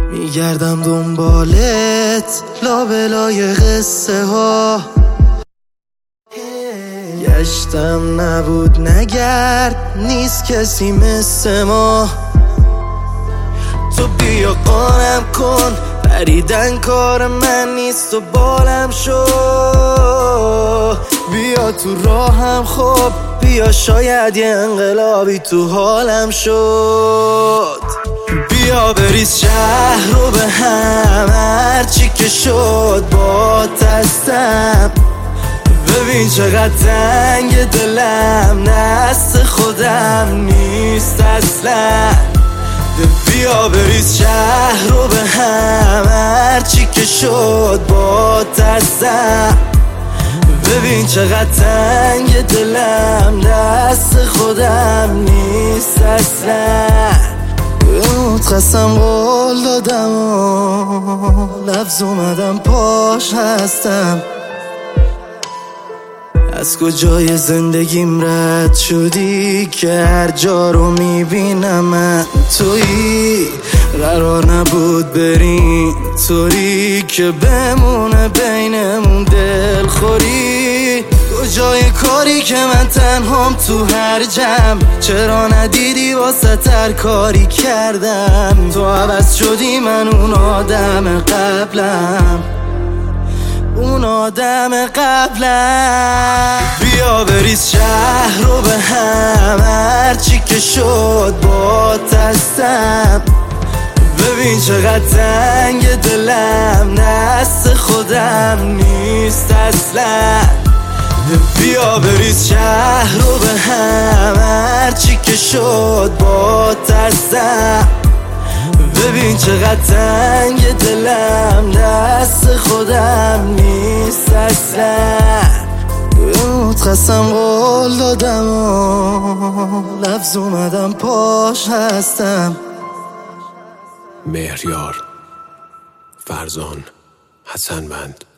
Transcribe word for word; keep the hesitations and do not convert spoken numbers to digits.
میگردم دنبالت لابلای قصه ها، گشتم نبود نگرد نیست کسی مثل ما. تو بیا قانم کن پریدن کار من نیست و بالم شو، بیا تو راهم خب بیا شاید یه انقلابی تو حالم شد. بیا بریز شهر رو به هم هرچی که شد با دستم، ببین چقدر تنگ دلم دست خودم نیست اصلا. بیا بریز شهر رو به هم هرچی که شد با دستم، ببین چقدر تنگ دلم دست خودم نیست اصلا. بهت قسم قول دادم و لفظ اومدم پاش هستم، از کجای زندگیم رد شدی که هر جا رو میبینم من تویی. قرار نبود بریم طوری که بمونه بینمون دلخوری. کجای کاری که من تنهام تو هر جمع، چرا ندیدی واسه تر کاری کردم. تو عوض شدی من اون آدم قبلم، اون آدم قبلم. بیا بریز شهر رو به هم هرچی که شد با دستم، ببین چقدر تنگ دلم دست خودم نیست اصلا. بیا بریز شهر رو به هم هرچی که شد با دستم، ببین چقدر تنگ دلم دست خودم نیست اصلا. بهت قسم قول دادم و لفظ اومدم پاش هستم. مهریار، فرزان، حسن بند.